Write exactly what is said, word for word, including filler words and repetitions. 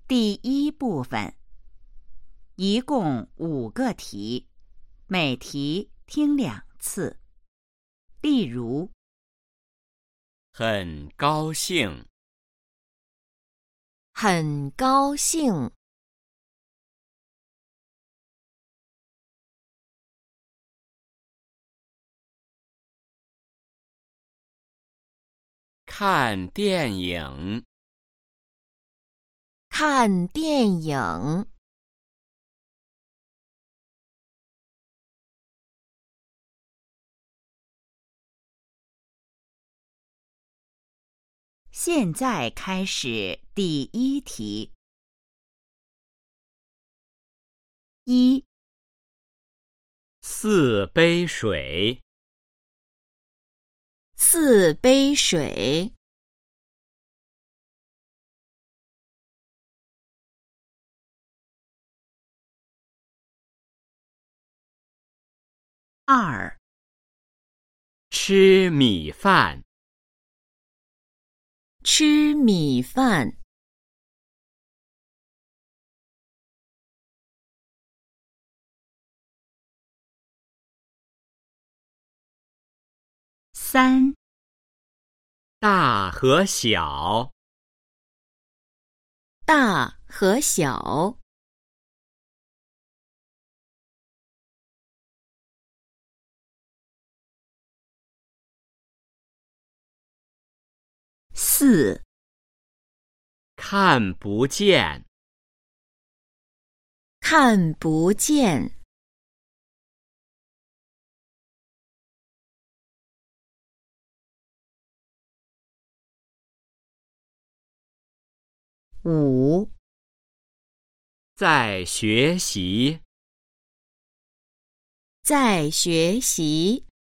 第一部分，一共五个题，每题听两次。例如， 很高兴， 很高兴， 看电影， 看电影， 现在开始第一题。一、 四杯水， 四杯水， 二、 吃米饭， 吃米饭， 三、 大和小， 大和小， 四、 看不见， 看不见， 五、 在学习， 在学习，